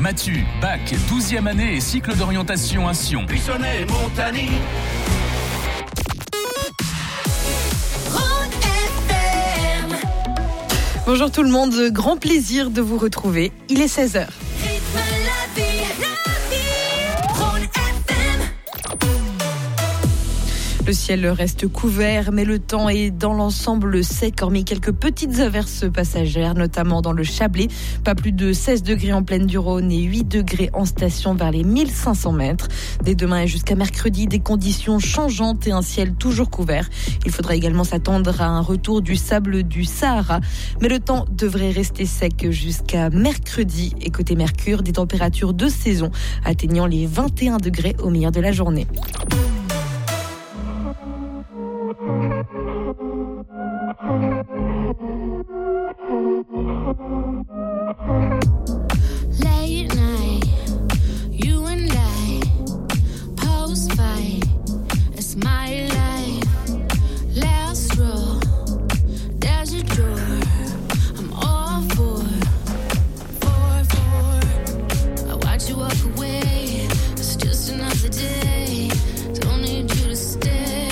Matu, bac, 12e année et cycle d'orientation à Sion. Buissonnet et Montagny. Bonjour tout le monde, grand plaisir de vous retrouver. Il est 16h. Le ciel reste couvert, mais le temps est dans l'ensemble sec, hormis quelques petites averses passagères, notamment dans le Chablais. Pas plus de 16 degrés en plaine du Rhône et 8 degrés en station vers les 1500 mètres. Dès demain et jusqu'à mercredi, des conditions changeantes et un ciel toujours couvert. Il faudra également s'attendre à un retour du sable du Sahara. Mais le temps devrait rester sec jusqu'à mercredi. Et côté Mercure, des températures de saison atteignant les 21 degrés au milieu de la journée. Late night, you and I, post-fight, it's my life. Last row, there's a door, I'm all for. I watch you walk away, it's just another day, don't need you to stay.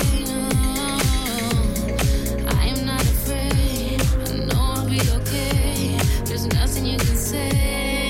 I am not afraid, I know I'll be okay, there's nothing you can say.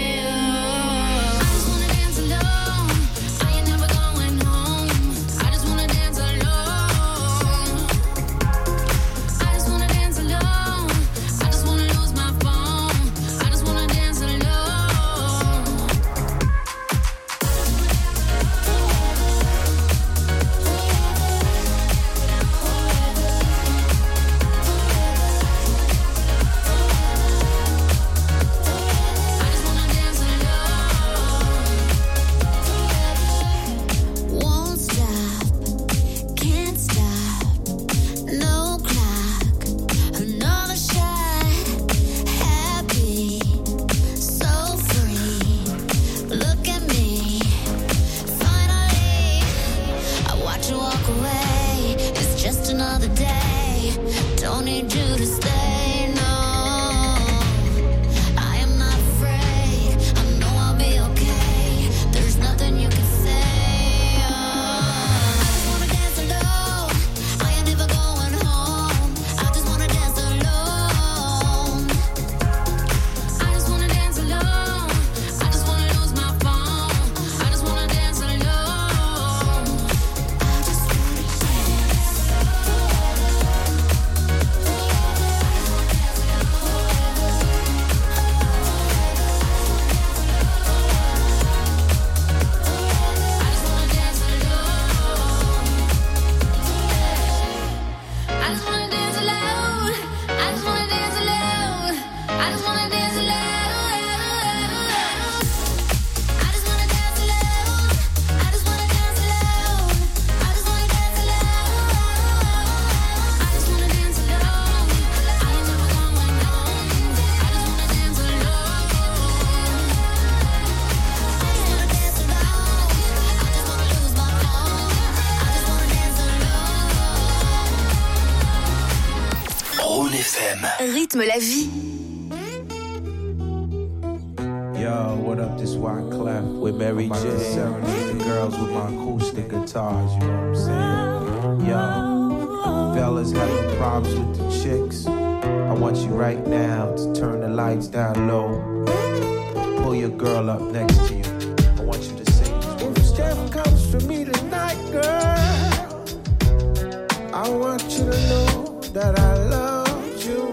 Rythme la vie. Yo, what up, this Wyclef with Mary J. Serenade the girls with my acoustic guitars, you know what I'm saying? Yo, fellas having problems with the chicks. I want you right now to turn the lights down low. Pull your girl up next to you. I want you to sing these words. If Steph comes for me tonight, girl, I want you to know that I love you.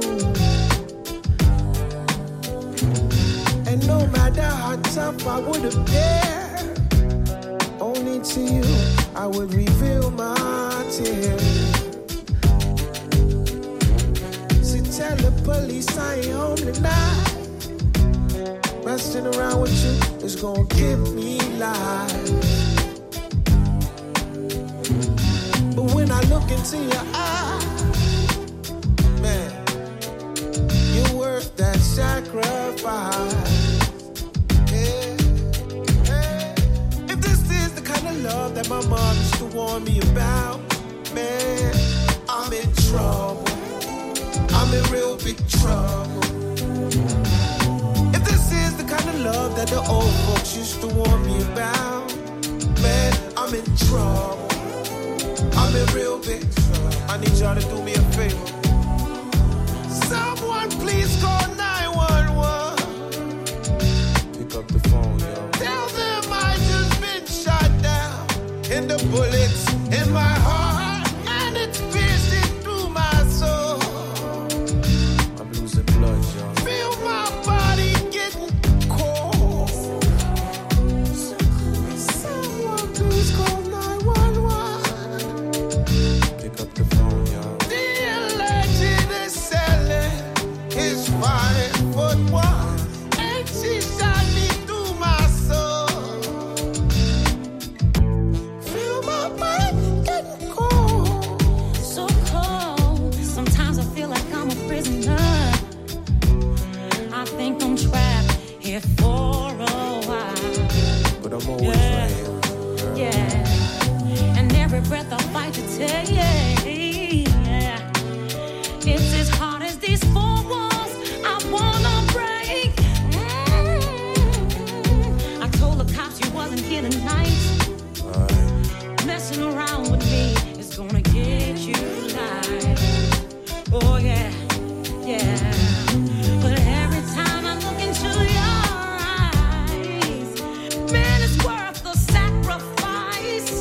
And no matter how tough I would appear, only to you I would reveal my tears. So tell the police I ain't home tonight. Messing around with you is gonna give me life. But when I look into your eyes, man, you're worth that sacrifice. If this is the kind of love that my mom used to warn me about, man, I'm in trouble. I'm in real big trouble. If this is the kind of love that the old folks used to warn me about. Man, I'm in trouble. I'm in real big trouble. I need y'all to do me a favor. Someone please call 911. Pick up the phone, yo. Tell them I just been shot down. And the bullets in my heart, and it's piercing through my soul. I'm losing blood, yo. Feel my body getting cold. Someone please call 911. Pick up the phone, yo. The legend is selling his 5'1", and she shot me through my soul. Feel my body getting cold. So cold. Sometimes I feel like I'm a prisoner. I think I'm trapped here for a while. But I'm always right here with you, girl. Yeah. And every breath I fight to take. Yeah. It's as hard as these four walls I wanna break. I told the cops you wasn't here tonight. Alright. Messing around with me is gonna get you lied. Oh yeah, yeah. But every time I look into your eyes, man, it's worth the sacrifice.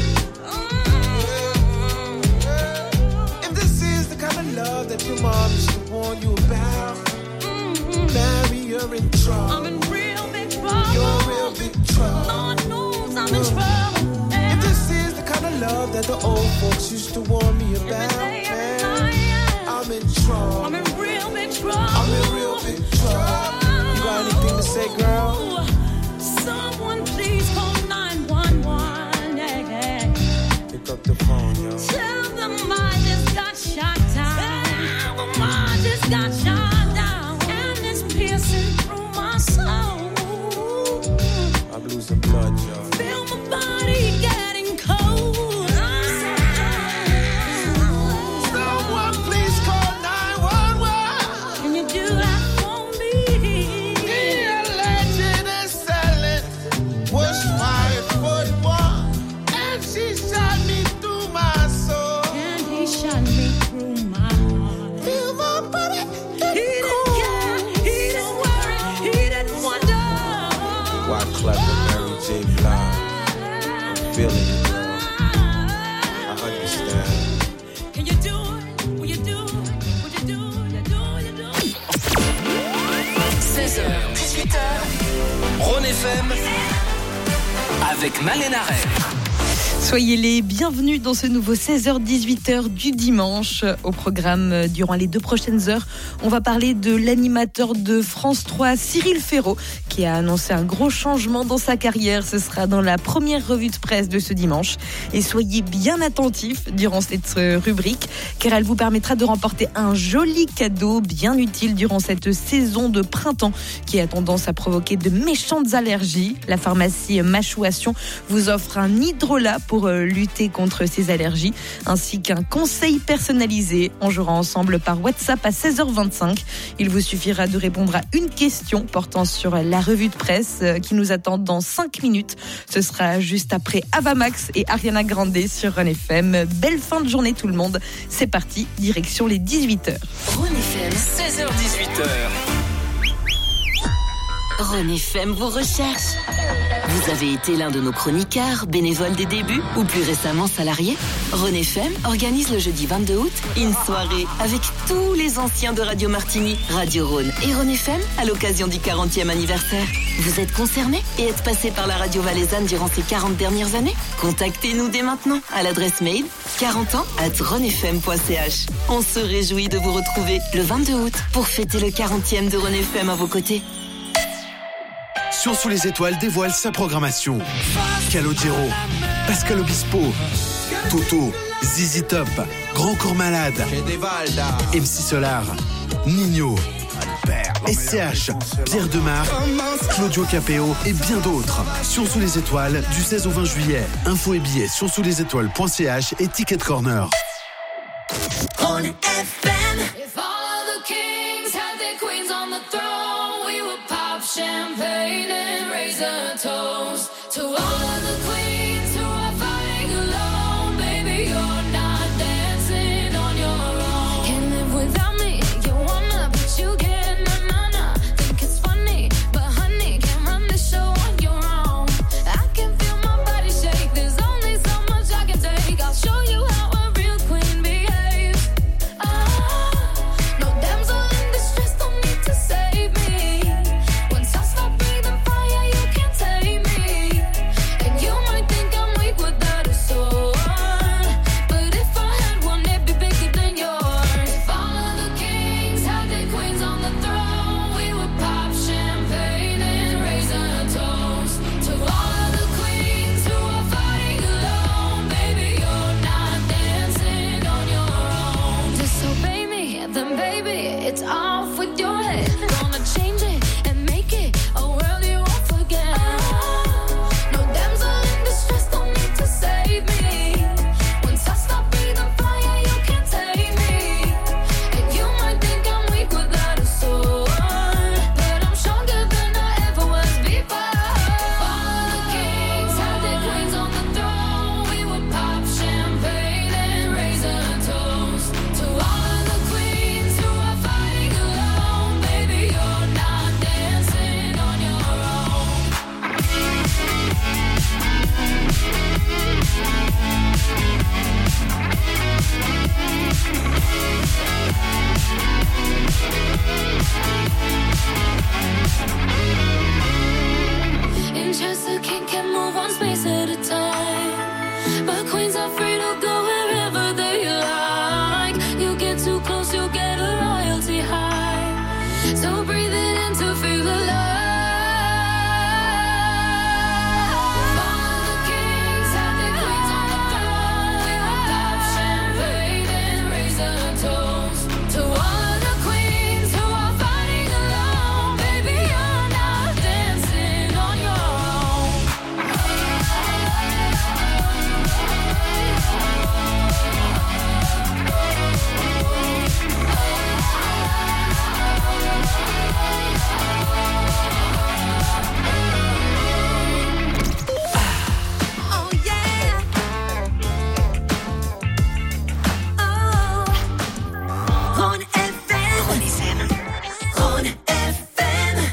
If this is the kind of love that your mom used to warn you about, Mary, you're in trouble. I'm in real big trouble. You're in real big trouble. Lord knows I'm in trouble. If this is the kind of love that the old folks used to warn me about, day, every man, night, I'm in trouble. I'm in real big trouble. I'm in real big trouble. You got anything to say, girl? Someone please call 911. Yeah. Pick up the phone, yo. Tell them I just got shot down. Tell them I just got shot down. And it's piercing through my soul. I'm losing blood, yo. Feel my body getting cold. Someone please call 911. Can you do that for me? The legend is selling was 5'1", and she shot me through my soul. And he shot me through my heart. Feel my body He getting didn't care, he didn't worry, he didn't wonder. Why clever Mary J. Blige? I'm feeling it, girl. I understand. Can you do it? Will you do it? Would you do it? You do it? 16h, 18h, Rhône FM avec Malène Arel. Soyez les bienvenus dans ce nouveau 16h-18h du dimanche. Au programme, durant les 2 prochaines heures, on va parler de l'animateur de France 3, Cyril Ferraud, qui a annoncé un gros changement dans sa carrière. Ce sera dans la première revue de presse de ce dimanche. Et soyez bien attentifs durant cette rubrique, car elle vous permettra de remporter un joli cadeau bien utile durant cette saison de printemps qui a tendance à provoquer de méchantes allergies. La pharmacie Machouation vous offre un hydrolat pour lutter contre ces allergies, ainsi qu'un conseil personnalisé. On jouera ensemble par WhatsApp à 16h25. Il vous suffira de répondre à une question portant sur la revue de presse qui nous attend dans 5 minutes. Ce sera juste après Avamax et Ariana Grande sur Rhône FM. Belle fin de journée tout le monde. C'est parti, direction les 18h. Rhône FM, 16h-18h. Rhône FM vous recherche. Vous avez été l'un de nos chroniqueurs, bénévole des débuts ou plus récemment salarié? Rhône FM organise le jeudi 22 août une soirée avec tous les anciens de Radio Martigny, Radio Rhône et Rhône FM à l'occasion du 40e anniversaire. Vous êtes concerné et êtes passé par la radio valaisanne durant ces 40 dernières années? Contactez-nous dès maintenant à l'adresse mail 40ans@rhônefm.ch. On se réjouit de vous retrouver le 22 août pour fêter le 40e de Rhône FM à vos côtés. Sur Sous les étoiles dévoile sa programmation. Calogero, Pascal Obispo, Toto, Zizi Top, Grand Corps Malade, MC Solar, Nino, SCH, Pierre Demar, Claudio Capéo et bien d'autres. Sur Sous les étoiles du 16 au 20 juillet. Infos et billets sur souslesetoiles.ch et Ticket Corner. On FM. If all of the kings had their queens on the throne, we would pop champagne and raise a toast to all of the queens who are fighting alone. Baby, you're not dancing on your own. Can't live without me, you wanna, but you can't, nah. Think it's funny, but honey, can't run the show on your own. I can feel my body shake, there's only so much I can take. I'll show you how a real queen behaves. No damsel in distress, don't need to save me. Once I stop breathing fire, you can't tame me. And you might think I'm weak without a sword, but if I had one, it'd be bigger than yours. If all of the kings had their queens on the throne, we would pop champagne and raise a toast to all of the queens who are fighting alone. Baby, you're not dancing on your own. Disobey me, then baby, it's off with your head. Gonna change it and make it a world you won't forget. No damsel in distress, don't need to save me. Once I stop breathing fire, you can't tame me. And you might think I'm weak without a sword, but I'm stronger than I ever was before. All of the kings had their queens on the throne. We would pop champagne and raise a toast to all of the queens who are fighting alone. Baby, you're not dancing on your own. In chess, a king can move one space at a time, but queens are free to go wherever they like. You get too close, you'll get a royalty high. So breathe it in to feel alive. All of the kings had their queens on the throne. We would pop champagne and raise a toast to all of the queens who are fighting alone. Baby, you're not dancing on your own. Oh yeah. Oh. Rhône FM. Rhône FM.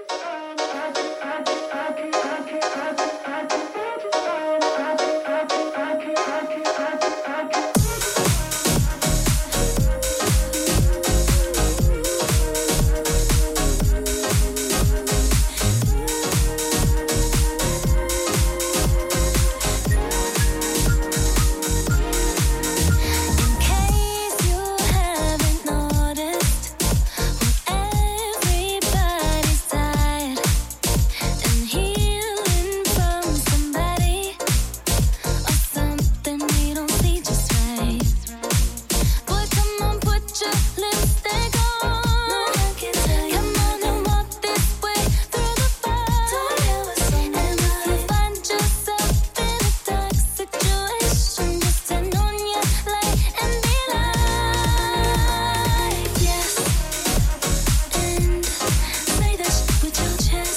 In case you haven't noticed, everybody's tired and healing from somebody or something we don't see just right. Boy, come on, put your lipstick on. Come on and walk this way through the fire. And if you find yourself in a dark situation, just turn on your light and be like, yes, and say that shit with your chest,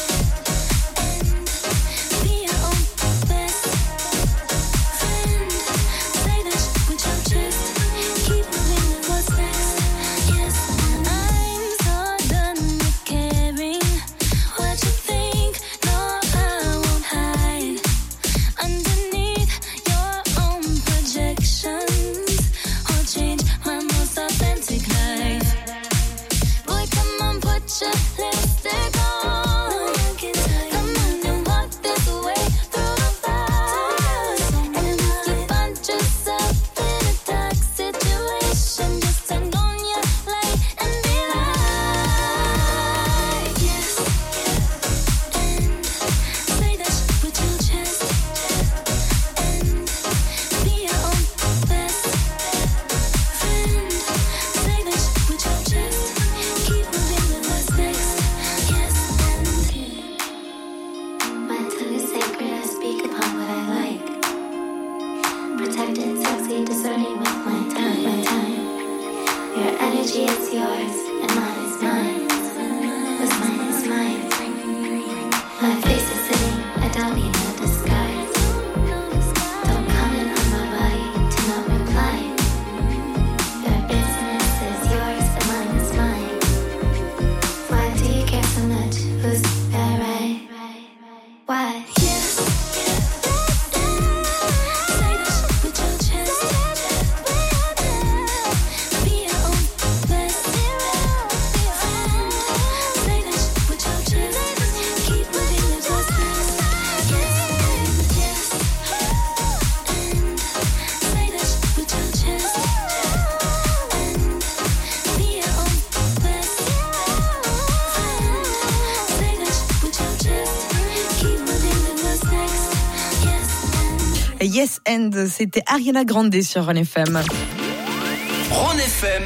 and be your own best friend. Say that shit with your chest, keep moving with what's next. Yes, I'm so done with caring what you think. No, I won't hide underneath your own projections or change my most authentic life. Boy, come on, put your lipstick on. Come on and walk this way through the fire. And if you find yourself in a dark situation, just turn on your light and be like, yes, and say that shit with your chest, and be your own best friend. Say that shit with your chest, keep moving with what's next. Yes, and my tongue is sacred, I speak upon what I like. Protected, sexy, discerning with my time. Your energy is yours, and mine is mine. What's mine is mine. Yes and c'était Ariana Grande sur Run FM. Run FM.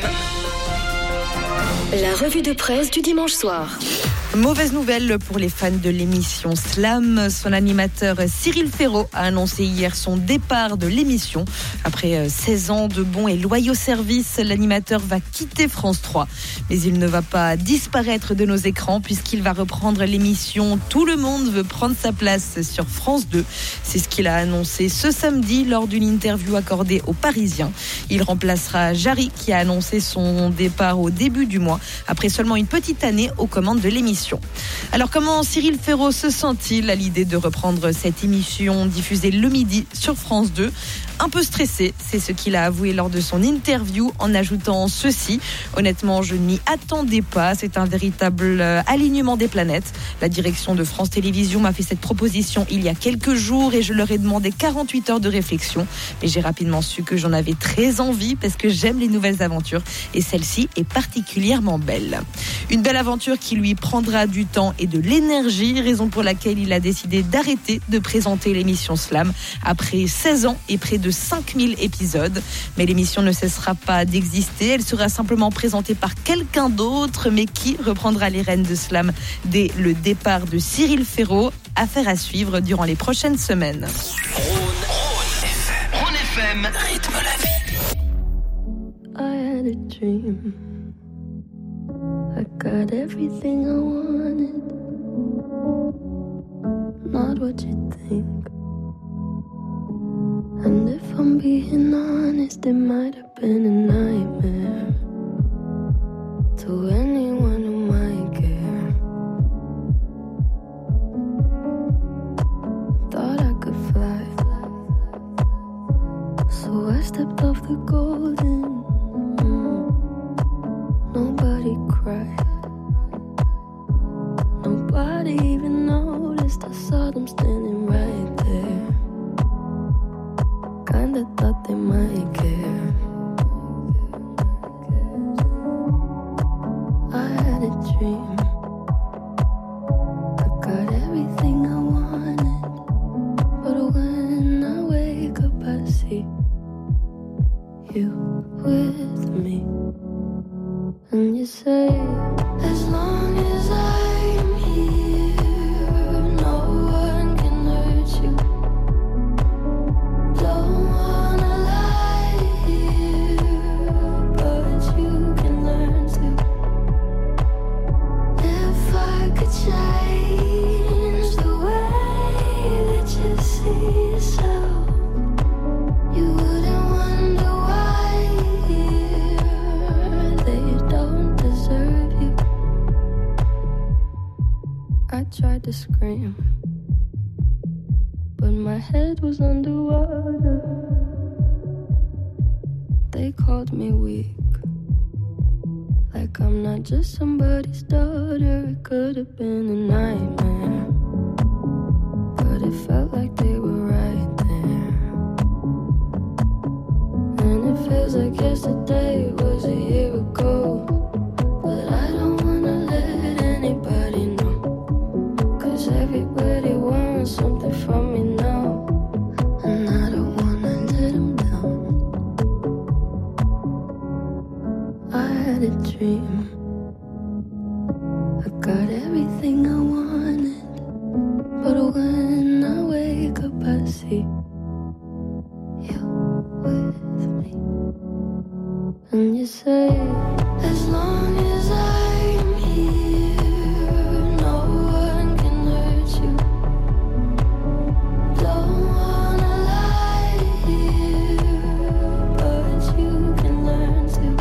La revue de presse du dimanche soir. Mauvaise nouvelle pour les fans de l'émission Slam. Son animateur Cyril Ferraud a annoncé hier son départ de l'émission. Après 16 ans de bons et loyaux services, l'animateur va quitter France 3. Mais il ne va pas disparaître de nos écrans puisqu'il va reprendre l'émission Tout le monde veut prendre sa place sur France 2. C'est ce qu'il a annoncé ce samedi lors d'une interview accordée aux Parisiens. Il remplacera Jarry qui a annoncé son départ au début du mois après seulement une petite année aux commandes de l'émission. Alors comment Cyril Ferraud se sent-il à l'idée de reprendre cette émission diffusée le midi sur France 2 ? Un peu stressé, c'est ce qu'il a avoué lors de son interview en ajoutant ceci. Honnêtement, je n'y attendais pas, c'est un véritable alignement des planètes. La direction de France Télévisions m'a fait cette proposition il y a quelques jours et je leur ai demandé 48 heures de réflexion. Mais j'ai rapidement su que j'en avais très envie parce que j'aime les nouvelles aventures et celle-ci est particulièrement belle. Une belle aventure qui lui prendra du temps et de l'énergie, raison pour laquelle il a décidé d'arrêter de présenter l'émission Slam après 16 ans et près de 5000 épisodes. Mais l'émission ne cessera pas d'exister, elle sera simplement présentée par quelqu'un d'autre, mais qui reprendra les rênes de Slam dès le départ de Cyril Ferraud. Affaire à suivre durant les prochaines semaines. Run FM, rythme la vie. I had a dream. I got everything I wanted. Not what you think. And if I'm being honest, it might have been a nightmare to anyone who might care. Thought I could fly, so I stepped off the golden. Nobody cried, nobody even noticed. I saw them standing right there. Kinda thought they might care. I had a dream. I got everything I wanted, but when I wake up I see you with me. And you say, as long as I'm here, no one can hurt you. Don't wanna lie here, but you can learn to. If I could change the way that you see yourself, you wouldn't wonder why they don't deserve you. I tried to scream, but my head was underwater. They called me weak, like I'm not just somebody's daughter. It could have been a nightmare, but it felt like they were right there. And it feels like yesterday was a year ago, but I don't wanna let anybody know, 'cause everybody wants something from me now, and I don't wanna let them down. I had a dream. I got everything I wanted, but when I wake up I see you with me. And you say, as long as I'm here, no one can hurt you. Don't wanna lie here, but you can learn to.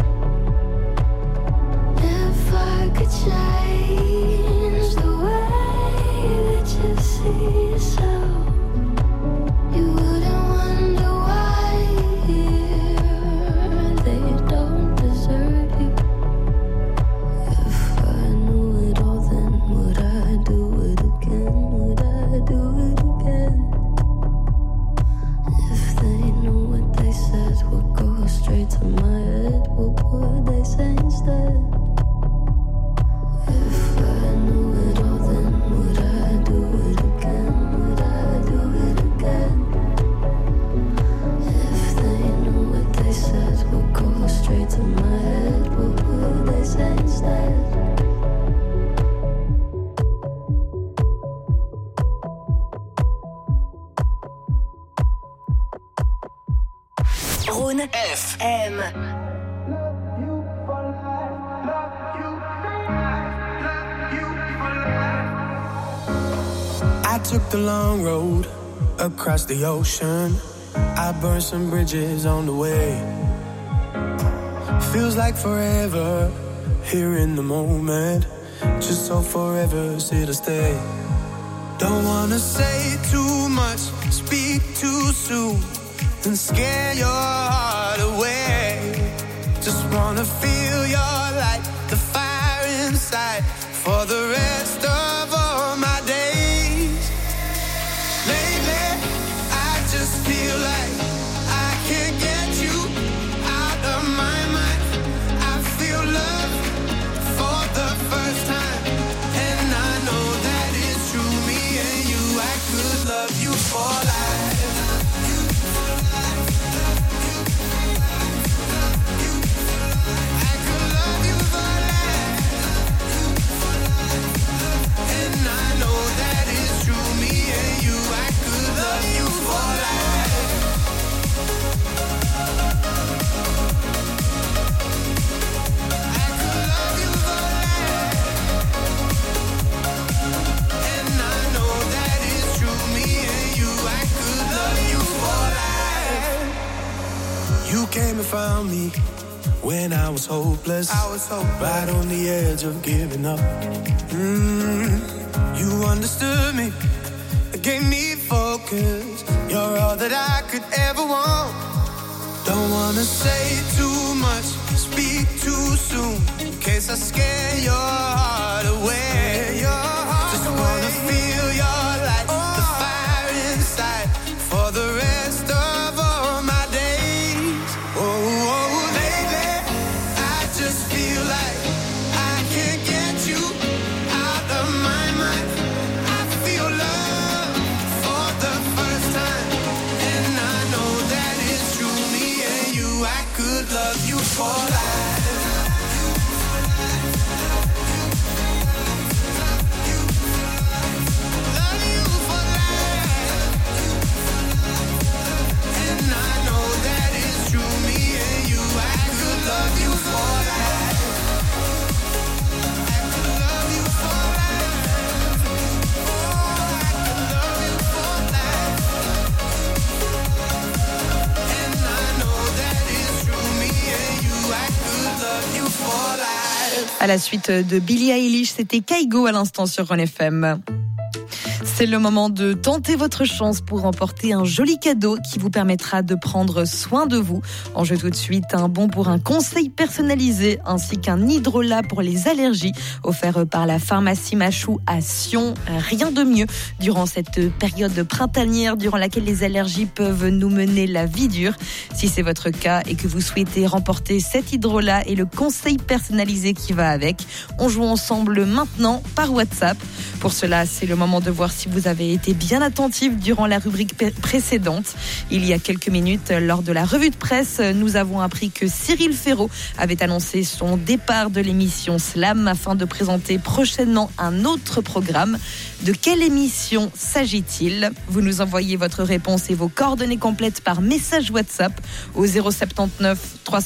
If I could change the way that you see yourself, you wouldn't wonder why they don't deserve you. If I knew it all, then would I do it again? Would I do it again? If they knew what they said would go straight to my head, what would they say instead? If I knew it all, then would I do it again? Rhône FM. I took the long road across the ocean. I burned some bridges on the way. Feels like forever here in the moment. Just so forever's here to stay. Don't wanna say too much, speak too soon, and scare your heart away. Just wanna feel your light, the fire inside, for the rest of all my days. Lately, I just feel like I can't get you out of my mind. I feel love for the first time, and I know that it's true. Me and you, I could love you for life. You came and found me when I was hopeless. Right on the edge of giving up. You understood me, gave me focus. You're all that I could ever want. Don't wanna say too much, speak too soon, in case I scare your heart away. Just wanna feel your light, the fire inside, for the rest of all my days. Oh, lately, I just feel like I can't get you out of my mind. I feel love for the first time, and I know that it's true. Me and you, I could love you for life. À la suite de Billie Eilish, c'était Kaigo à l'instant sur Rhône FM. C'est le moment de tenter votre chance pour remporter un joli cadeau qui vous permettra de prendre soin de vous. En jeu tout de suite, un bon pour un conseil personnalisé ainsi qu'un hydrolat pour les allergies offert par la pharmacie Machou à Sion. Rien de mieux durant cette période printanière durant laquelle les allergies peuvent nous mener la vie dure. Si c'est votre cas et que vous souhaitez remporter cet hydrolat et le conseil personnalisé qui va avec, on joue ensemble maintenant par WhatsApp. Pour cela, c'est le moment de voir si vous avez été bien attentif durant la rubrique précédente. Il y a quelques minutes, lors de la revue de presse, nous avons appris que Cyril Ferraud avait annoncé son départ de l'émission Slam afin de présenter prochainement un autre programme. De quelle émission s'agit-il ? Vous nous envoyez votre réponse et vos coordonnées complètes par message WhatsApp au 079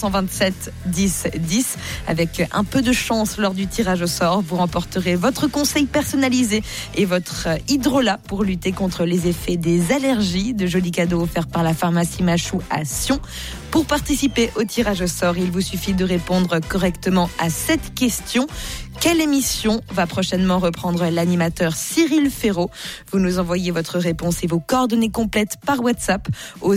327 10 10. Avec un peu de chance lors du tirage au sort, vous remporterez votre conseil personnalisé et votre hydrolat pour lutter contre les effets des allergies. De jolis cadeaux offerts par la pharmacie Machou à Sion. Pour participer au tirage au sort, il vous suffit de répondre correctement à cette question. Quelle émission va prochainement reprendre l'animateur Cyril Ferraud ? Vous nous envoyez votre réponse et vos coordonnées complètes par WhatsApp au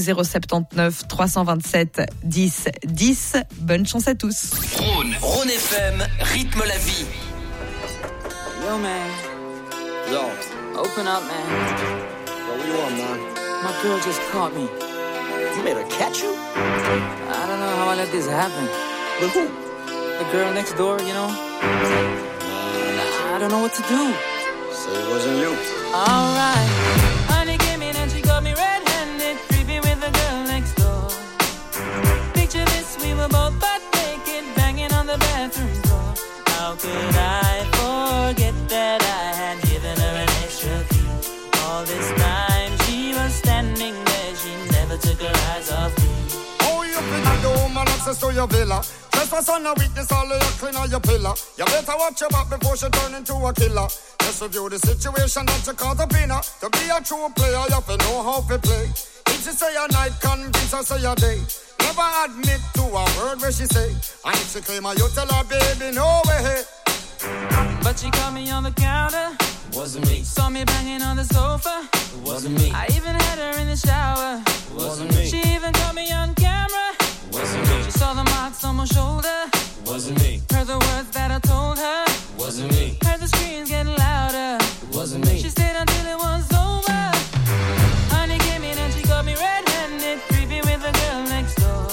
079 327 10 10. Bonne chance à tous. Rhône FM rythme la vie. Yo, man. Yo. Open up, man. Yo, what you want, man? My girl just caught me. You made her catch you? I don't know how I let this happen. With who? The girl next door, you know? I don't know what to do. So it wasn't you. Alright. Honey came in and she got me red-handed, creepy with the girl next door. Picture this, we were both butt naked, banging on the bathroom door. How could I forget that I had given her an extra key? All this time she was standing there, she never took her eyes off me. Oh, you the woman access to your villa. Trespass on a weakness, all of your clean on your pillar. You better watch your back before she turn into a killer. Just review the situation that you caught up in her. To be a true player, you have to know how to play. If she say a night, convince her say a day. Never admit to a word where she say. And if she claim her, you tell her, baby, no way. But she caught me on the counter. Wasn't me. Saw me banging on the sofa. Wasn't me. I even had her in the shower. Wasn't me. She even caught me on camera. Wasn't me. She saw the marks on my shoulder. Wasn't me. Heard the words that I told her. Wasn't me. Heard the screams getting louder. Wasn't me. She stayed until it was over. Honey came in and she got me red-handed, creepy with the girl next door.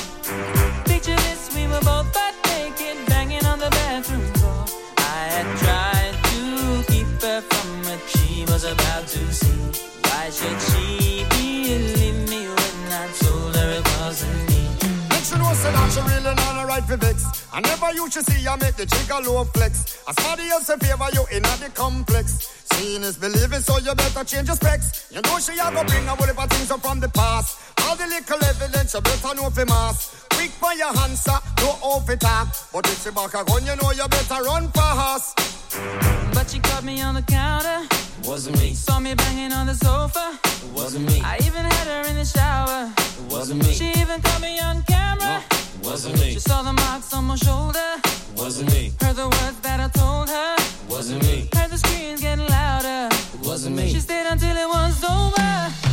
Picture this, we were both butt naked, banging on the bathroom floor. I had tried to keep her from what she was about to see. Why should she believe me when I told her it wasn't me? Make sure know say that she really not a right for vex. I never used to see her make the jigger low flex. As somebody else in favor you in the complex. Seeing is believing, so you better change your specs. You know she a go bring a whole heap of things up from the past. All the little evidence you better know for mass. Quick for your answer, no off it up. But if she back a gun, you know you better run fast. But she caught me on the counter. Wasn't me. Saw me banging on the sofa. Wasn't me. I even had her in the shower. Wasn't me. She even caught me on camera. Wasn't me. She saw the marks on my shoulder. Wasn't me. Heard the words that I told her. Wasn't me. Heard the screams getting louder. Wasn't me. She stayed until it was over.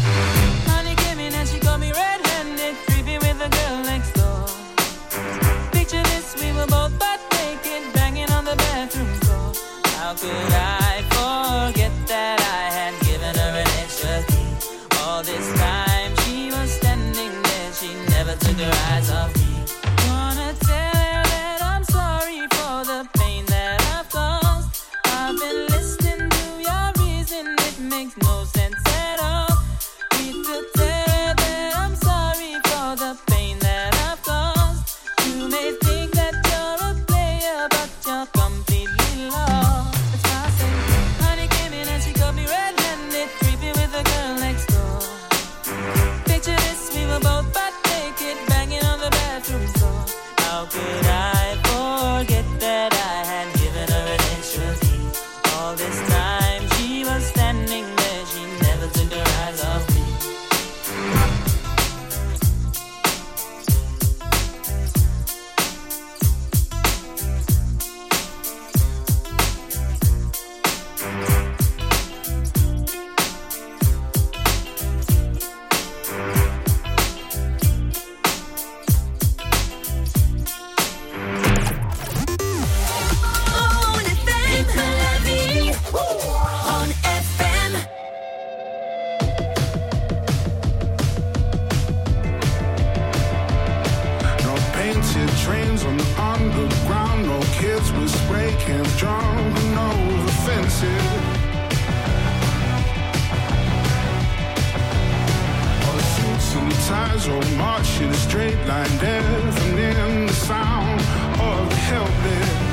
Honey came in and she got me red-handed, creepy with the girl next door. Picture this, we were both butt naked, banging on the bathroom floor. How could I forget that I had given her an extra key? All this time she was standing there, she never took her eyes off me. Wanna tell her that I'm sorry for the pain that I've caused. I've been listening to your reason, it makes no sense at all. Need to tell her that I'm sorry for the pain that I've caused. You may think that you're a player, but you're completely lost. That's why I say, honey came in and she got me red-handed, creepy with the girl next door. Picture this, we were both butt naked, banging on the bathroom floor. How could I forget that I had given her an extra key? All this time she was standing there, she never took her eyes off me. No painted trains on the underground, no kids with spray cans jumping over fences. All the suits and ties all march in a straight line, deafening the sound of the helpless.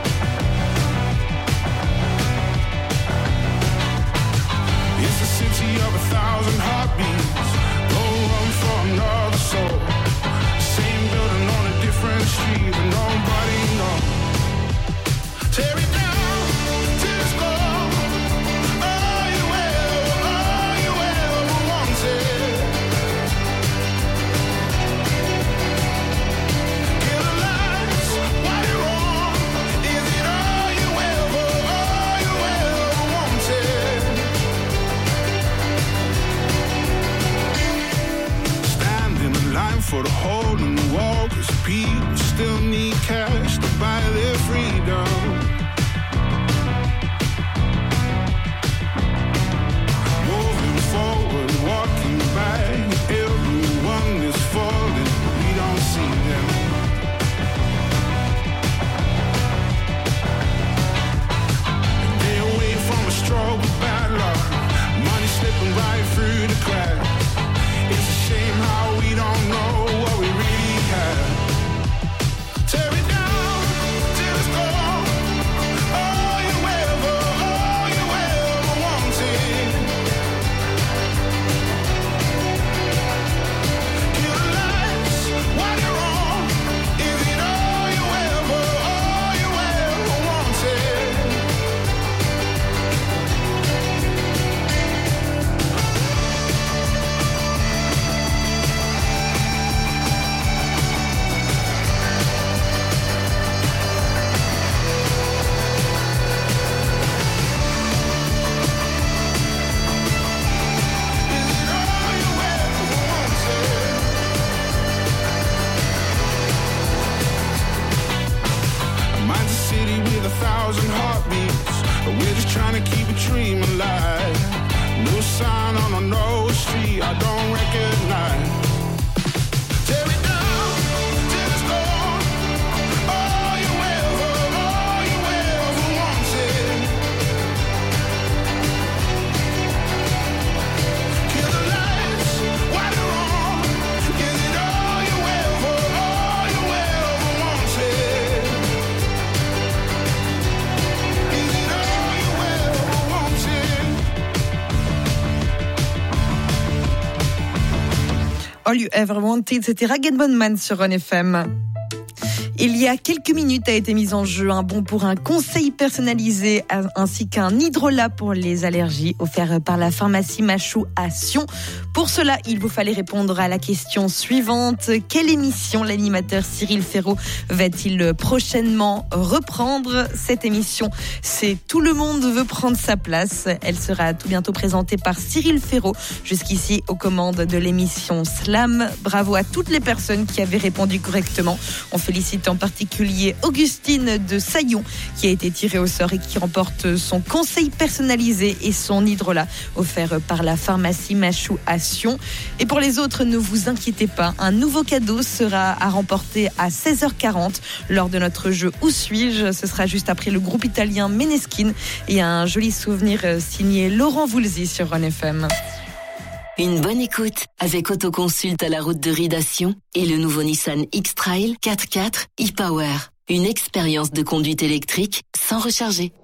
It's a city of 1,000 heartbeats, no room for another soul. Same building on a different street, but nobody knows. Tear it down till it's gone. All you ever wanted. Kill the lights while you're on. Is it all you ever wanted? Stand in the line for the hole in the wall, 'cause people still need cash to buy their freedom. sign on a no street I don't recognize. Tear it down till it's gone. All you ever wanted. Kill the lights while you're on. Is it all you ever wanted? Is it all you ever wanted? All You Ever Wanted, c'était Rag & Bone Man sur Run FM. Il y a quelques minutes a été mis en jeu un bon pour un conseil personnalisé ainsi qu'un hydrolat pour les allergies offert par la pharmacie Machou à Sion. Pour cela, il vous fallait répondre à la question suivante. Quelle émission l'animateur Cyril Ferraud va-t-il prochainement reprendre? Cette émission, c'est Tout le monde veut prendre sa place. Elle sera tout bientôt présentée par Cyril Ferraud, jusqu'ici aux commandes de l'émission Slam. Bravo à toutes les personnes qui avaient répondu correctement. On félicite en particulier Augustine de Saillon qui a été tirée au sort et qui remporte son conseil personnalisé et son hydrolat offert par la pharmacie Machou à Sion. Et pour les autres, ne vous inquiétez pas, un nouveau cadeau sera à remporter à 16h40 lors de notre jeu Où suis-je? Ce sera juste après le groupe italien Meneskin et un joli souvenir signé Laurent Voulzy sur Run FM. Une bonne écoute avec Autoconsulte à la route de Ridation et le nouveau Nissan X-Trail 4x4 e-Power. Une expérience de conduite électrique sans recharger.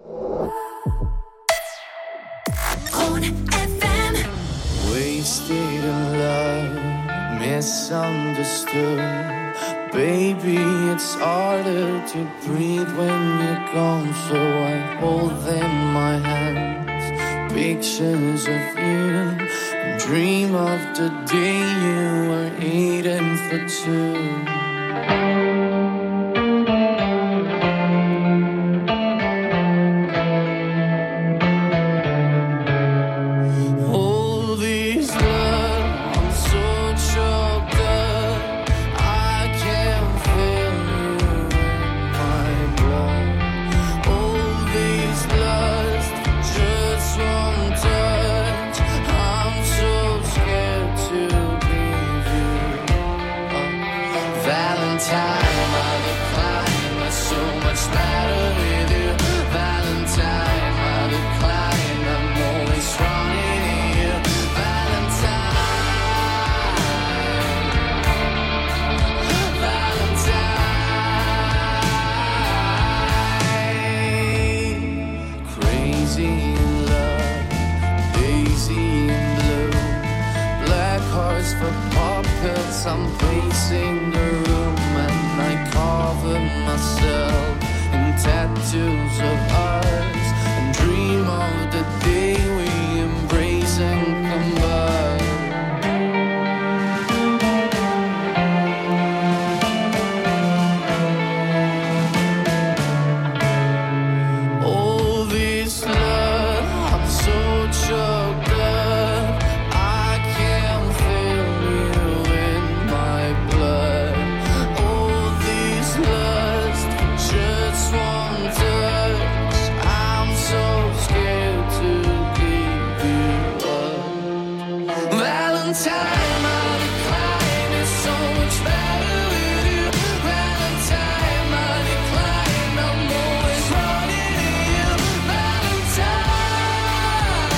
Wasted in love, misunderstood. Baby, it's harder to breathe when you're gone, so I hold them in my hands. Pictures of you, and dream of the day you were eating for two. I'm pacing the room and I cover myself in tattoos of ours and dream of the day we embrace and combine. All this love, I'm so choked up, I can't feel you in my blood. All this lust, just one touch, I'm so scared to give you up. Valentine, my decline is so much better with you. Valentine, my decline, I'm always running to you. Valentine,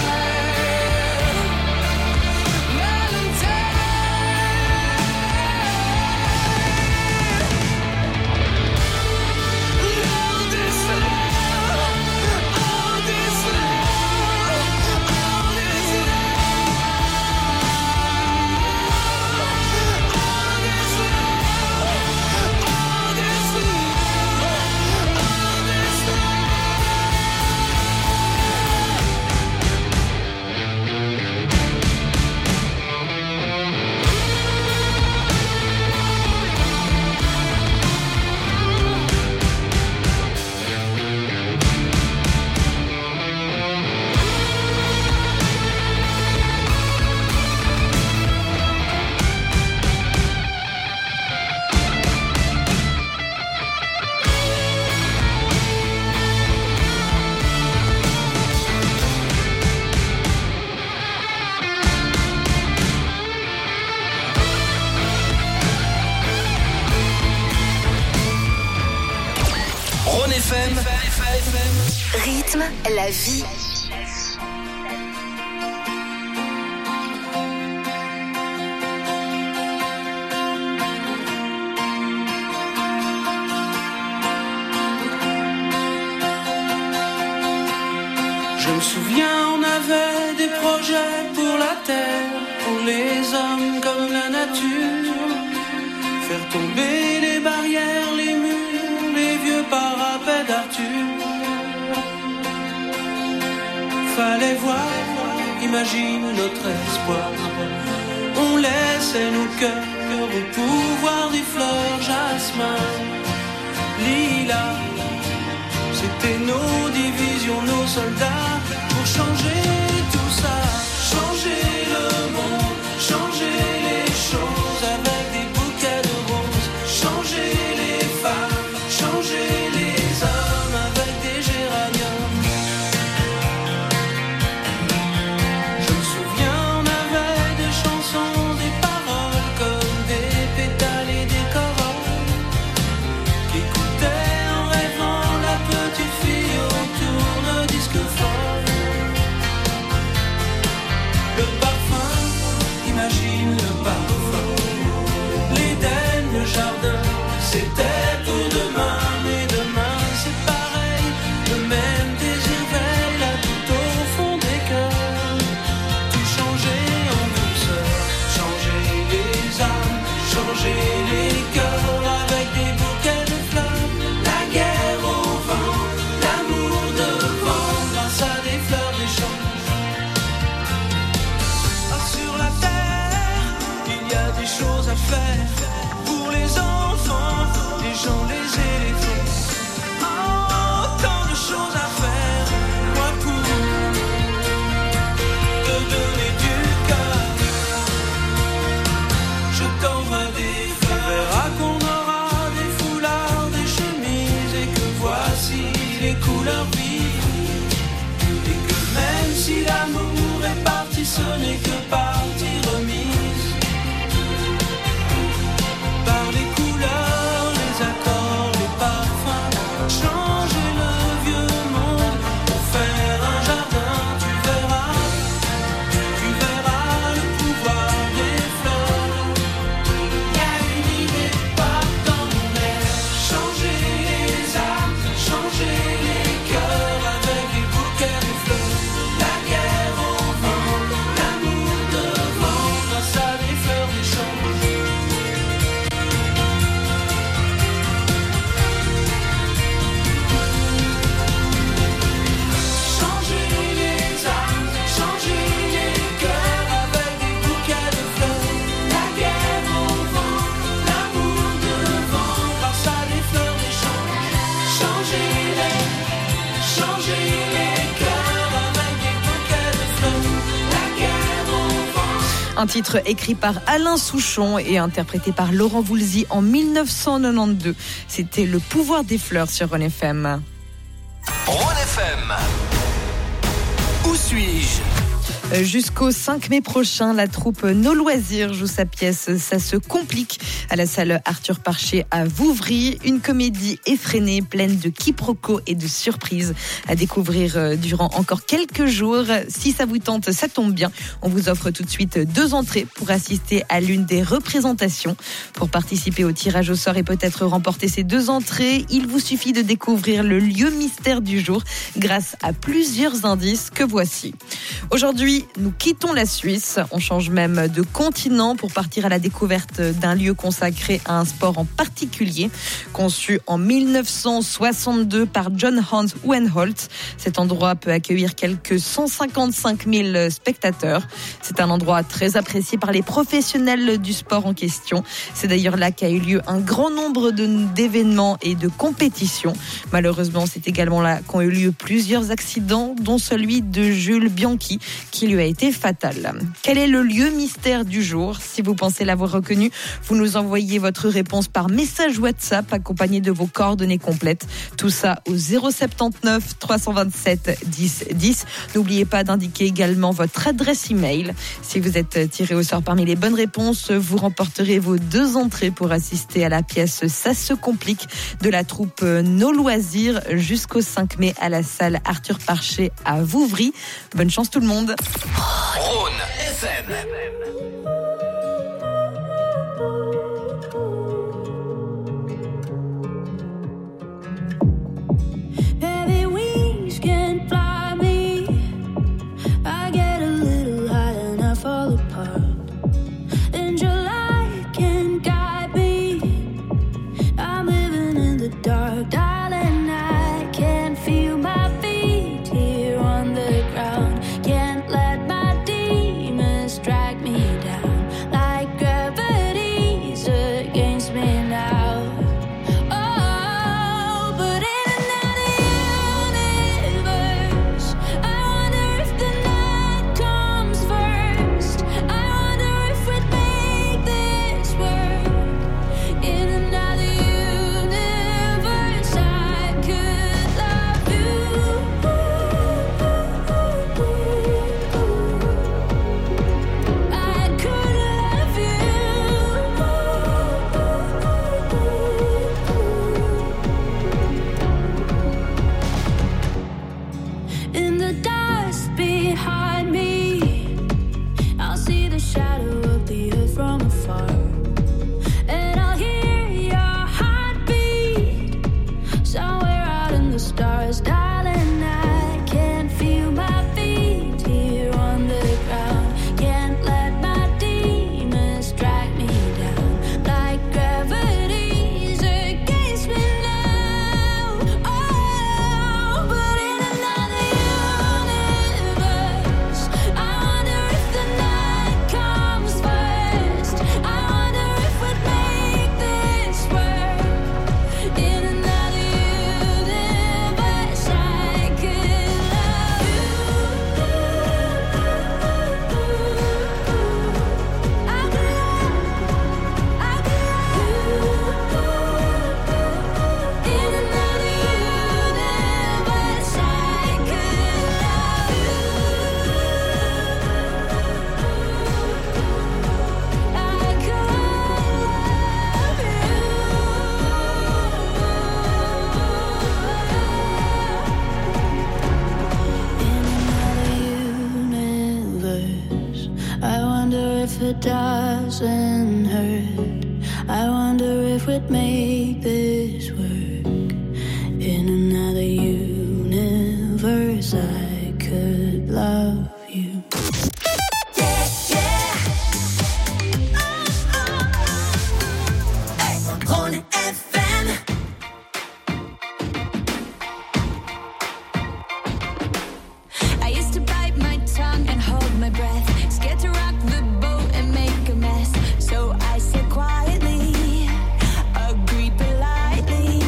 all this love, all this love, all this love. FM. Rythme la vie. Je me souviens, on avait des projets pour la terre, pour les hommes comme la nature. Faire tomber les barrières, les murs, les vieux parapets d'Arthur. Fallait voir, imagine notre espoir. On laissait nos cœurs au pouvoir des fleurs, jasmin, lilas. C'était nos divisions, nos soldats, pour changer tout ça, changer le monde, changer les choses avec des bouquets de roses, changer les femmes, changer les hommes avec des géraniums. Je me souviens, on avait des chansons, des paroles comme des pétales et des corolles qui écoutaient en rêvant la petite fille au tourne-disque folle. Le parfum, imagine le parfum. L'Éden, le jardin, c'était pour demain. Mais demain c'est pareil, le même désir veille là tout au fond des cœurs. Tout changer en douceur, changer les âmes, changer les cœurs avec des bouquets de fleurs. La guerre au vent, l'amour devant, grâce à des fleurs d'échange. Sur la terre, il y a des choses à faire pour les enfants, les gens, les éléphants. Oh, tant de choses à faire, moi pour te donner du cœur. Je t'envoie des fleurs. On verra qu'on aura des foulards, des chemises et que voici les couleurs vives. Et que même si l'amour est parti, ce n'est que partie remise. Par les couleurs, les accords, les parfums, changer le vieux monde pour faire un jardin. Tu verras le pouvoir des fleurs. Y a une idée pas dans mon air, changer les âmes, changer les cœurs avec des bouquets de fleurs. La guerre au vent, l'amour devant, grâce à des fleurs d'échange. Changer les âmes, changer les cœurs avec des bouquets de fleurs. La guerre au vent, l'amour devant, grâce à des fleurs d'échange. Changer les cœurs avec des bouquets de fleurs. La guerre au vent. Un titre écrit par Alain Souchon et interprété par Laurent Voulzy en 1992. C'était Le pouvoir des fleurs sur Rhône FM. Rhône FM. Où suis-je? Jusqu'au 5 mai prochain, la troupe Nos Loisirs joue sa pièce Ça se complique à la salle Arthur Parcher à Vouvry. Une comédie effrénée, pleine de quiproquos et de surprises à découvrir durant encore quelques jours. Si ça vous tente, ça tombe bien. On vous offre tout de suite 2 entrées pour assister à l'une des représentations. Pour participer au tirage au sort et peut-être remporter ces 2 entrées, il vous suffit de découvrir le lieu mystère du jour grâce à plusieurs indices que voici. Aujourd'hui, nous quittons la Suisse. On change même de continent pour partir à la découverte d'un lieu consacré à un sport en particulier. Conçu en 1962 par John Hans Ouwenholt, cet endroit peut accueillir quelques 155 000 spectateurs. C'est un endroit très apprécié par les professionnels du sport en question. C'est d'ailleurs là qu'a eu lieu un grand nombre d'événements et de compétitions. Malheureusement, c'est également là qu'ont eu lieu plusieurs accidents, dont celui de Jules Bianchi, qui lui a été fatal. Quel est le lieu mystère du jour? Si vous pensez l'avoir reconnu, vous nous envoyez votre réponse par message WhatsApp accompagné de vos coordonnées complètes. Tout ça au 079 327 10 10. N'oubliez pas d'indiquer également votre adresse email. Si vous êtes tiré au sort parmi les bonnes réponses, vous remporterez vos 2 entrées pour assister à la pièce Ça se complique de la troupe Nos Loisirs jusqu'au 5 mai à la salle Arthur Parcher à Vouvry. Bonne chance tout le monde. Rhône FM. Heavy wings can fly me. I get a little high and I fall apart. And your light can guide me. I'm living in the dark, darling. I can feel my feet here on the ground. Can't let my demons drag me down like gravity's against me now. Oh, but in another universe, I wonder if the night comes first. I wonder if we'd make this work. In another universe, I could love you. I could love you. In the dust behind me, I'll see the shadow of the earth from afar. And I'll hear your heartbeat somewhere out in the stars, darling. I can feel my feet here on the ground. Can't let my demons drag me down like gravity's against me now. Oh, but in another universe, I wonder if the night comes first. I wonder if we'd make this work. In another universe, I could love you. In another universe, I I wonder if it doesn't hurt. I wonder if we'd make this work. In another universe, I could love you. Rhône FM. I used to bite my tongue and hold my breath, scared to rock the boat and make a mess. So I said quietly, agreed politely.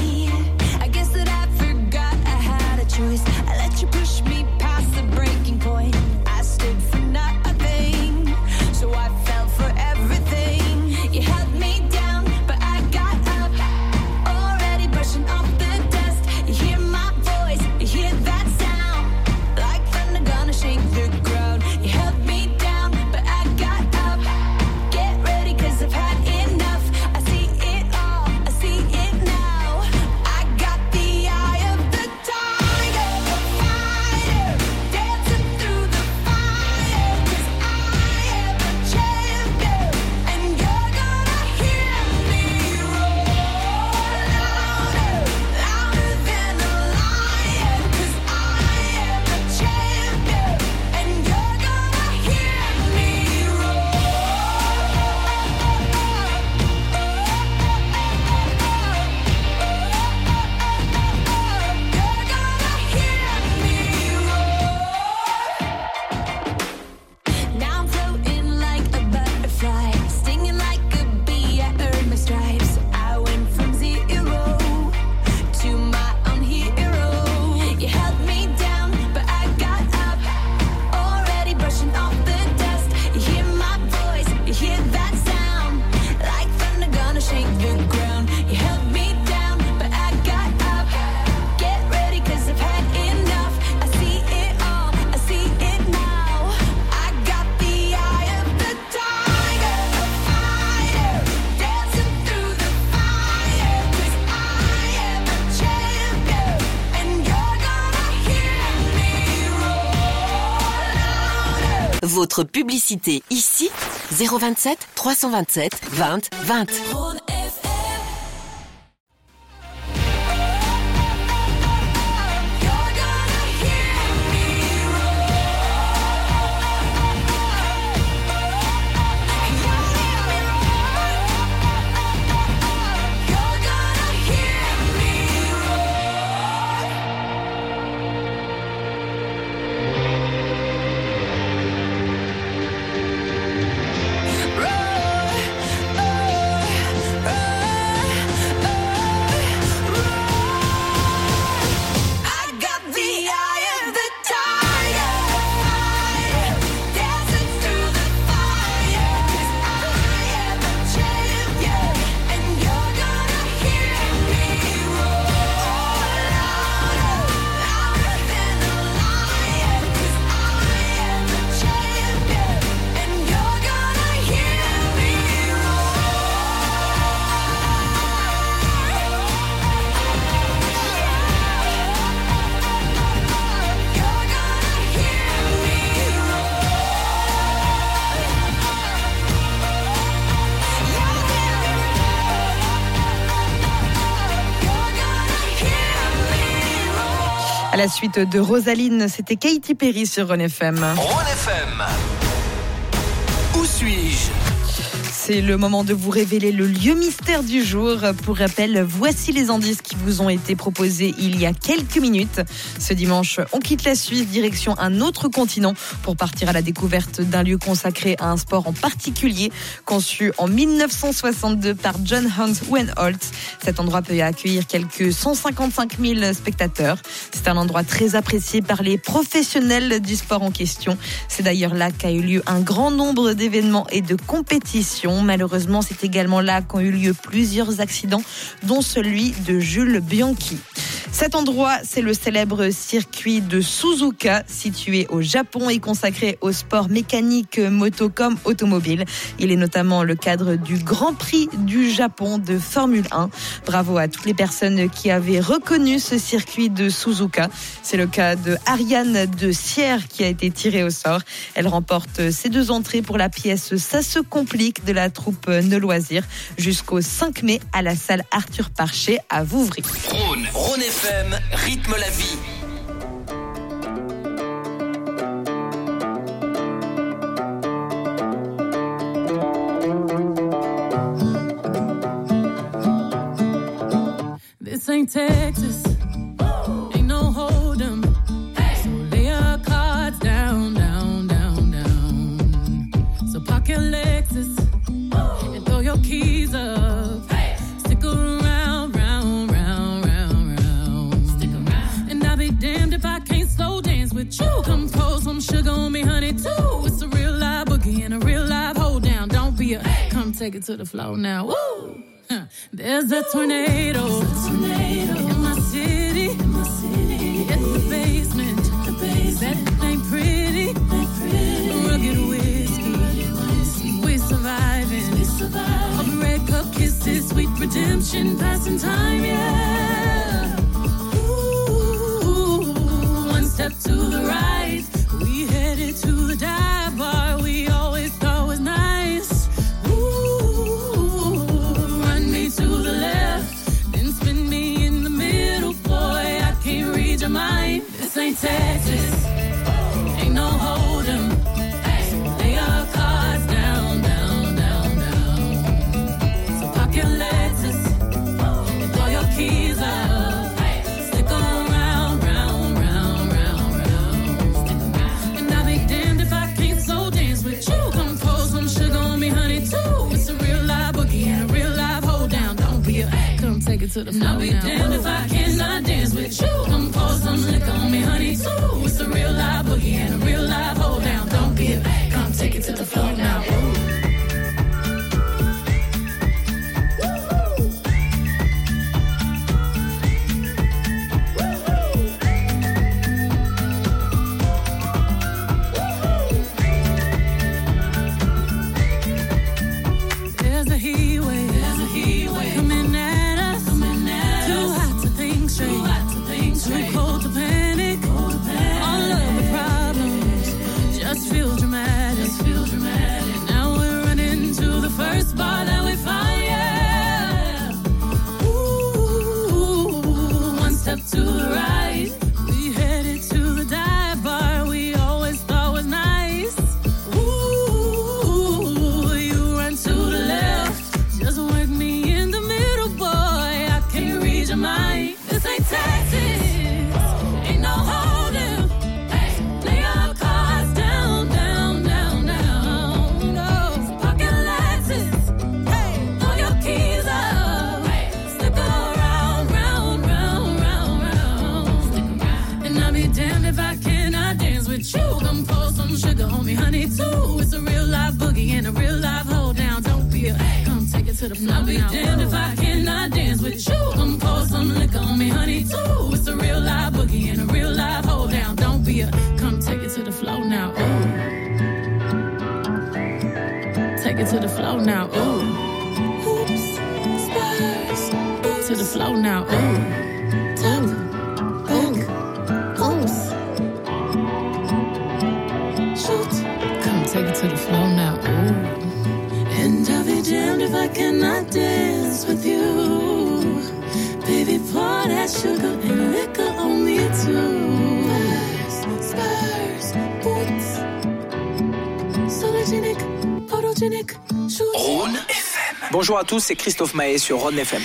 Votre publicité ici, 027 327 20 20. À la suite de Rosaline, c'était Katy Perry sur Rhône FM. Rhône FM. Où suis-je ? C'est le moment de vous révéler le lieu mystère du jour. Pour rappel, voici les indices qui vous ont été proposés il y a quelques minutes. Ce dimanche, on quitte la Suisse, direction un autre continent pour partir à la découverte d'un lieu consacré à un sport en particulier, conçu en 1962 par John Hans Weinholz. Cet endroit peut accueillir quelques 155 000 spectateurs. C'est un endroit très apprécié par les professionnels du sport en question. C'est d'ailleurs là qu'a eu lieu un grand nombre d'événements et de compétitions. Malheureusement, c'est également là qu'ont eu lieu plusieurs accidents, dont celui de Jules Bianchi. Cet endroit, c'est le célèbre circuit de Suzuka, situé au Japon et consacré au sport mécanique, moto comme automobile. Il est notamment le cadre du Grand Prix du Japon de Formule 1. Bravo à toutes les personnes qui avaient reconnu ce circuit de Suzuka. C'est le cas de Ariane de Sierre qui a été tirée au sort. Elle remporte ses 2 entrées pour la pièce Ça se complique de la troupe No Loisirs jusqu'au 5 mai à la salle Arthur Parcher à Vouvry. Rhône FM, rythme la vie. This ain't Texas, ain't no hold'em. So lay your cards down, down, down, down. So park your Lexus and throw your keys up. Stick around, round, round, round, round. Stick around. And I'll be damned if I can't slow dance with you. Come pour some sugar on me, honey, too. It's a real live boogie and a real live hold down. Don't be a, come take it to the floor now. Woo! There's a tornado in my city, in the basement. That ain't pretty. Rugged whiskey, we surviving. All the red cup kisses, sweet redemption, passing time, yeah. Ooh, one step to the right, we headed to the dive bar we always thought was nice. To the left, then spin me in the middle, boy, I can't read your mind. This ain't Texas, ain't no hold'em. Lay your cards down, down, down, down. So park your Lexus and throw your keys up. Stick around, round, round, round, round. And I'll be damned if I can't slow dance with you. Come pour some sugar on me, honey, too. It's a real live boogie and a real live hold down. Don't be a, come take it to the floor. I'll be damned if I cannot dance with you. Come pour some liquor on me, honey, too. It's a real live boogie and a real live hold down. Don't be a, come take it to the floor now. Ooh. Too cold to panic. All of the problems just feel dramatic. and a real life hold down. Don't be a come take it to the floor. I'll be damned if I cannot dance with you. Come pour some liquor on me, honey, too. It's a real life boogie and a real life hold down. Don't be a come take it to the floor now. Ooh. Take it to the floor now. Ooh. Hoops, spurs, to the floor now. Ooh. Take it to the floor now, ooh. And I'll be damned if I cannot dance with you. Baby, pour that sugar and liquor on me too. Spurs, boots, sologenic, photogenic, shoes. Rhône FM. Bonjour à tous, c'est Christophe Maé sur Rhône FM.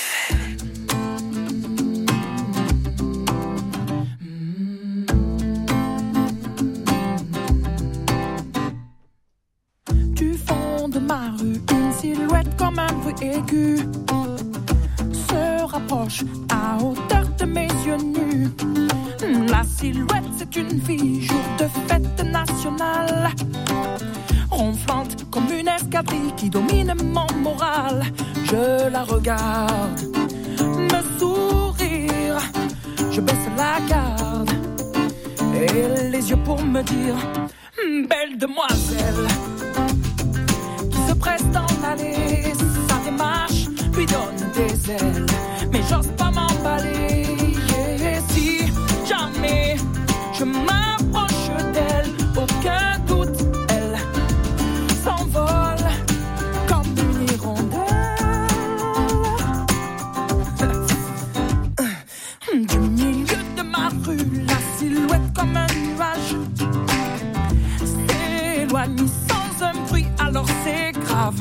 Aigu se rapproche à hauteur de mes yeux nus. La silhouette, c'est une fille, jour de fête nationale, ronflante comme une escadrille qui domine mon moral. Je la regarde me sourire, je baisse la garde et les yeux pour me dire belle demoiselle qui se presse dans l'allée. Démarche lui donne des ailes, mais j'ose pas m'emballer. Et si jamais je m'approche d'elle, aucun doute, elle s'envole comme une hirondelle. Du milieu de ma rue, la silhouette comme un nuage s'éloigne sans un bruit, alors c'est grave.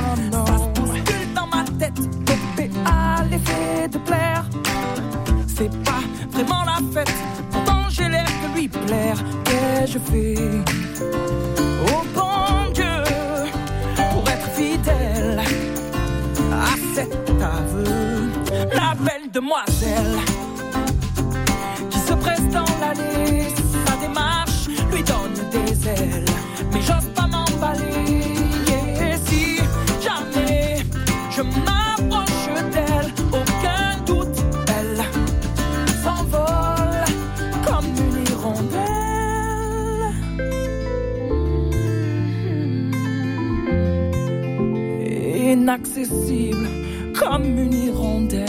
Topé à l'effet de plaire. C'est pas vraiment la fête, pourtant j'ai l'air de lui plaire. Qu'ai-je fait, oh bon Dieu, pour être fidèle à cet aveu? La belle demoiselle qui se presse dans l'allée, sa démarche lui donne des ailes, mais j'ose pas m'emballer. Et si jamais je m'approche d'elle, aucun doute, elle s'envole comme une hirondelle. Inaccessible comme une hirondelle.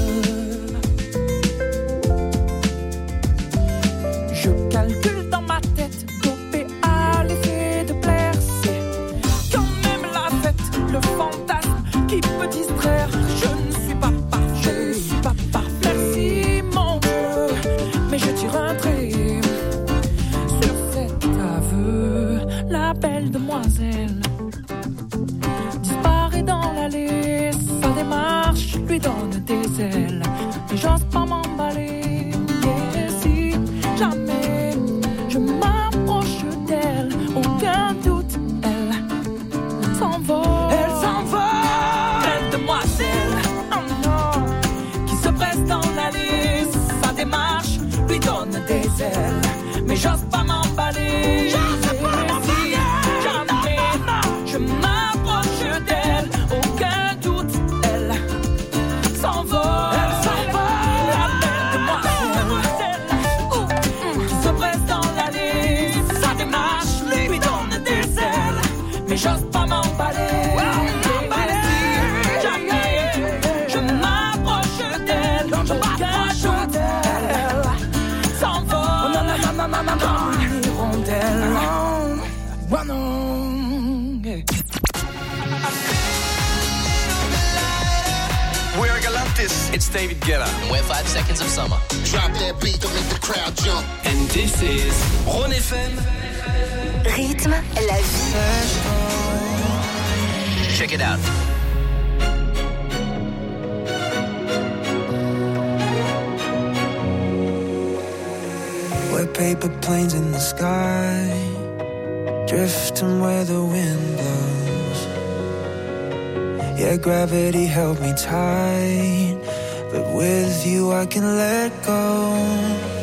Je calcule dans ma tête, dopé à l'effet de plaire. C'est quand même la fête, le fantasme qui peut distraire. Je ne suis pas parfait, je suis pas parfait. Merci mon Dieu, mais je tire un trait sur cet aveu. La belle demoiselle disparaît dans l'allée, sa démarche lui donne des ailes, mais j'ose pas m'emballer. Et si jamais je m'approche d'elle, aucun doute, elle s'envole. Elle s'envole, belle demoiselle, oh non, qui se presse dans l'allée, sa démarche lui donne des ailes, mais j'ose pas m'emballer. J'ose pas m'emballer. Jamais je m'approche d'elle, aucun doute, elle s'envole. Elle s'envole, la belle demoiselle, qui se presse dans l'allée, sa démarche lui donne des ailes, mais j'ose pas m'emballer. Jamais je m'approche d'elle, aucun doute, elle s'envole comme une hirondelle. Oh non. We're Galantis. It's David Guetta. And we're 5 Seconds of Summer. Drop that beat to make the crowd jump. And this is Rhône FM. Rythme, la vie. Check it out. We're paper planes in the sky, drifting where the wind blows. Yeah, gravity held me tight, but with you I can let go.